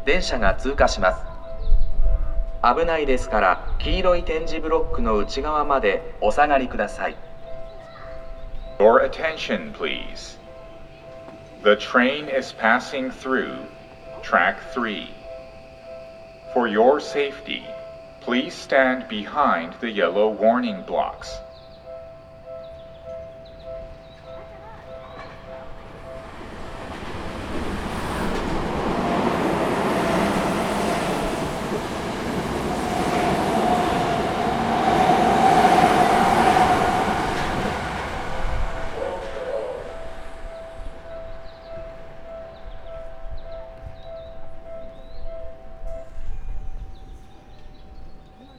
電車が通過します。危ないですから、黄色い点字ブロックの内側までお下がりください。 Your attention, please. The train is passing through track 3. For your safety, please stand behind the yellow warning blocks.